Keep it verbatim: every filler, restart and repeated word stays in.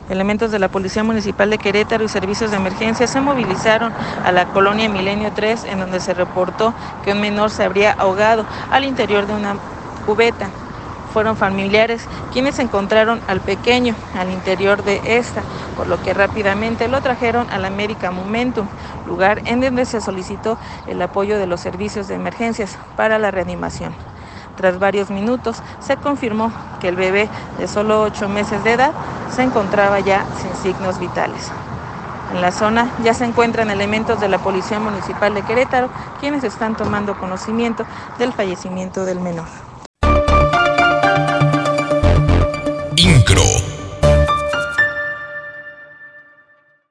Elementos de la Policía Municipal de Querétaro y servicios de emergencia se movilizaron a la colonia Milenio tres, en donde se reportó que un menor se habría ahogado al interior de una cubeta. Fueron familiares quienes encontraron al pequeño al interior de esta, por lo que rápidamente lo trajeron a la Médica Momentum, lugar en donde se solicitó el apoyo de los servicios de emergencias para la reanimación. Tras varios minutos, se confirmó que el bebé de solo ocho meses de edad se encontraba ya sin signos vitales. En la zona ya se encuentran elementos de la Policía Municipal de Querétaro, quienes están tomando conocimiento del fallecimiento del menor.